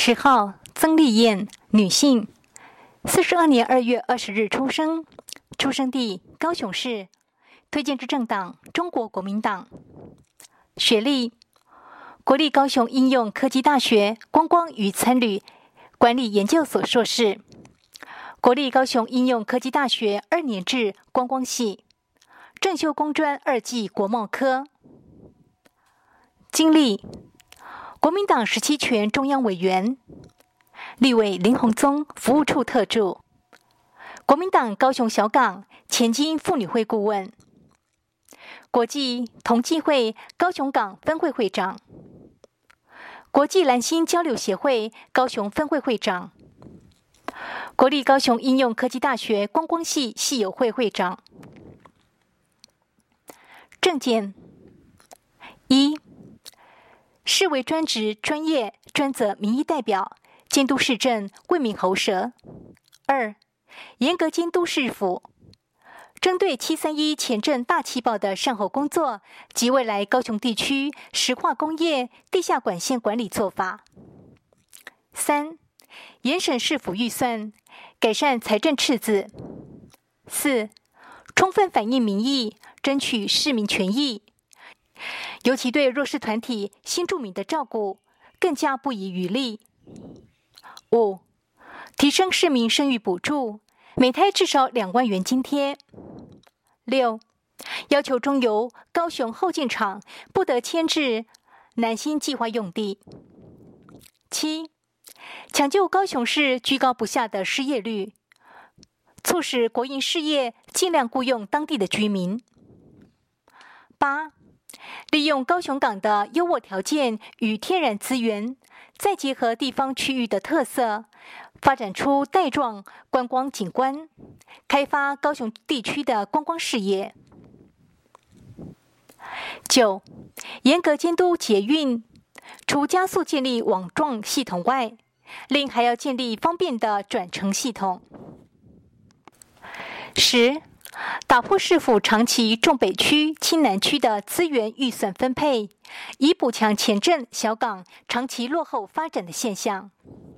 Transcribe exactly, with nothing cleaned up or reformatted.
十号，曾丽燕，女性，四十二年二月二十日出生，出生地高雄市，推荐之政党中国国民党。学历，国立高雄应用科技大学观光与餐旅管理研究所硕士，国立高雄应用科技大学二年制观光系，正修工专二技国贸科。经历，国民党十七全中央委员，立委林鸿宗服务处特助，国民党高雄小港前金妇女会顾问，国际同济会高雄港分会会长，国际蓝星交流协会高雄分会会长，国立高雄应用科技大学观光系系友会会长。政见一，视为专职、专业、专责民意代表，监督市政，为民喉舌。二，严格监督市府，针对七三一前镇大气爆的善后工作及未来高雄地区石化工业地下管线管理做法。三，严审市府预算，改善财政赤字。四，充分反映民意，争取市民权益，尤其对弱势团体、新住民的照顾，更加不遗余力。五，提升市民生育补助，每胎至少两万元津贴。六，要求中油高雄后进厂不得迁至南新计划用地。七，抢救高雄市居高不下的失业率，促使国营事业尽量雇用当地的居民。八，利用高雄港的优渥条件与天然资源，再结合地方区域的特色，发展出带状观光景观，开发高雄地区的观光事业。九，严格监督捷运，除加速建立网状系统外，另还要建立方便的转乘系统。十，打破市府长期重北区、轻南区的资源预算分配，以补强前镇小港长期落后发展的现象。